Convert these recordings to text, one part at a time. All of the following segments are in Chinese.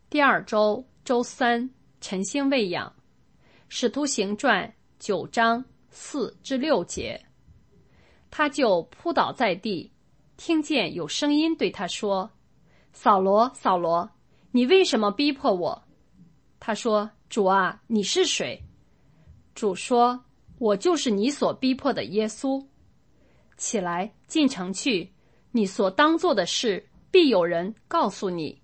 第二周周三，晨星喂养。使徒行传9章4至6节。他就扑倒在地，听见有声音对他说：扫罗，扫罗，你为什么逼迫我？他说：主啊，你是谁？主说：我就是你所逼迫的耶稣。起来，进城去，你所当做的事，必有人告诉你。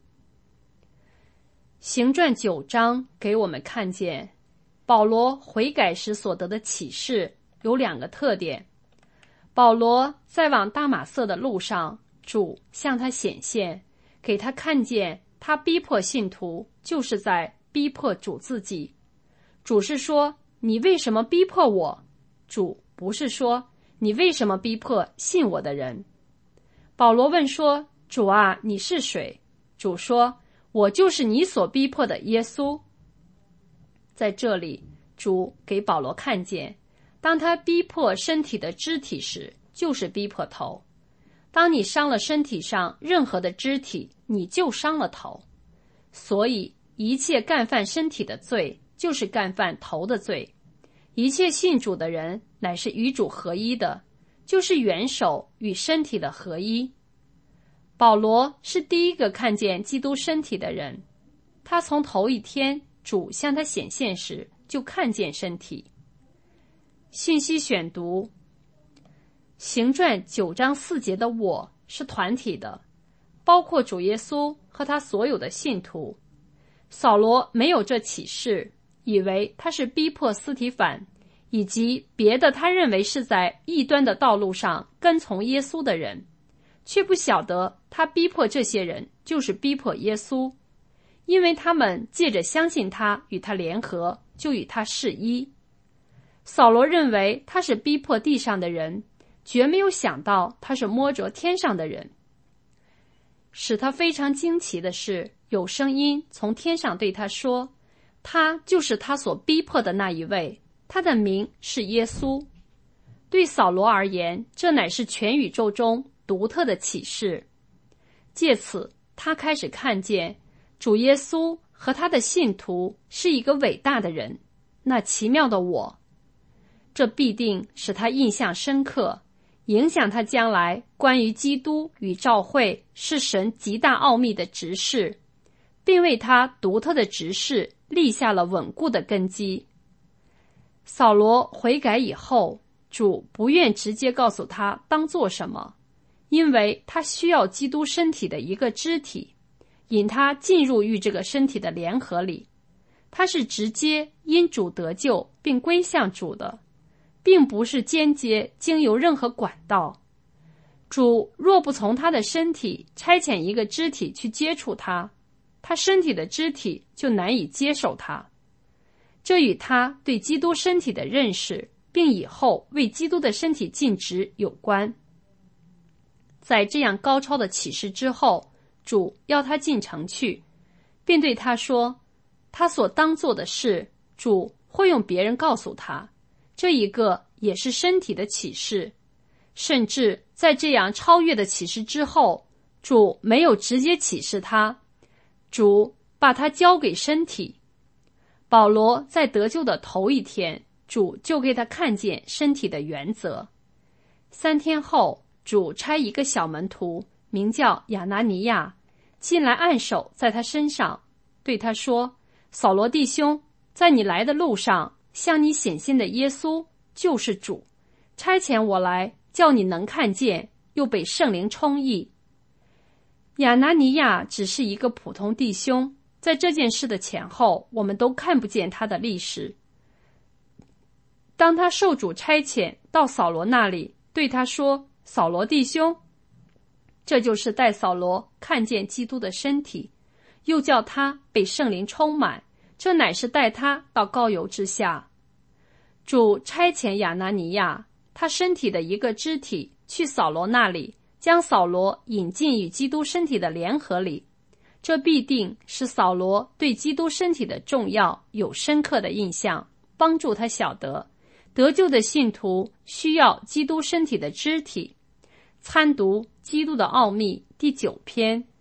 行传9章给我们看见，保罗悔改时所得的启示有2个特点。保罗在往大马色的路上，主向他显现，给他看见他逼迫信徒就是在逼迫主自己。主是说：你为什么逼迫我？主不是说：你为什么逼迫信我的人？保罗问说：主啊，你是谁？主说：我就是你所逼迫的耶稣。在这里，主给保罗看见，当他逼迫身体的肢体时，就是逼迫头。当你伤了身体上任何的肢体，你就伤了头。所以一切干犯身体的罪，就是干犯头的罪。一切信主的人乃是与主合一的，就是元首与身体的合一。保罗是第一个看见基督身体的人，他从头一天主向他显现时就看见身体。信息选读：行传9章4节的我是团体的，包括主耶稣和他所有的信徒。扫罗没有这启示，以为他是逼迫司提反以及别的他认为是在异端的道路上跟从耶稣的人，却不晓得他逼迫这些人就是逼迫耶稣，因为他们借着相信他与他联合，就与他是一。扫罗认为他是逼迫地上的人，绝没有想到他是摸着天上的人。使他非常惊奇的是，有声音从天上对他说，他就是他所逼迫的那一位，他的名是耶稣。对扫罗而言，这乃是全宇宙中独特的启示。借此，他开始看见主耶稣和他的信徒是一个伟大的人，那奇妙的我。这必定使他印象深刻，影响他将来关于基督与教会是神极大奥秘的执事，并为他独特的执事立下了稳固的根基。扫罗悔改以后，主不愿直接告诉他当做什么，因为他需要基督身体的一个肢体，引他进入与这个身体的联合里。他是直接因主得救并归向主的，并不是间接经由任何管道。主若不从他的身体差遣一个肢体去接触他，他身体的肢体就难以接受他。这与他对基督身体的认识，并以后为基督的身体尽职有关。在这样高超的启示之后，主要他进城去，并对他说，他所当做的事，主会用别人告诉他。这一个也是身体的启示。甚至在这样超越的启示之后，主没有直接启示他，主把他交给身体。保罗在得救的头一天，主就给他看见身体的原则。3天后，主差一个小门徒，名叫亚拿尼亚，进来按手在他身上，对他说，扫罗弟兄，在你来的路上，向你显现的耶稣就是主，差遣我来，叫你能看见，又被圣灵充溢。亚拿尼亚只是一个普通弟兄，在这件事的前后，我们都看不见他的历史。当他受主差遣到扫罗那里，对他说，扫罗弟兄，这就是带扫罗看见基督的身体，又叫他被圣灵充满，这乃是带他到膏油之下。主差遣亚拿尼亚，他身体的一个肢体，去扫罗那里，将扫罗引进与基督身体的联合里。这必定使扫罗对基督身体的重要有深刻的印象，帮助他晓得得救的信徒需要基督身体的肢体。参读《基督的奥秘》第9篇。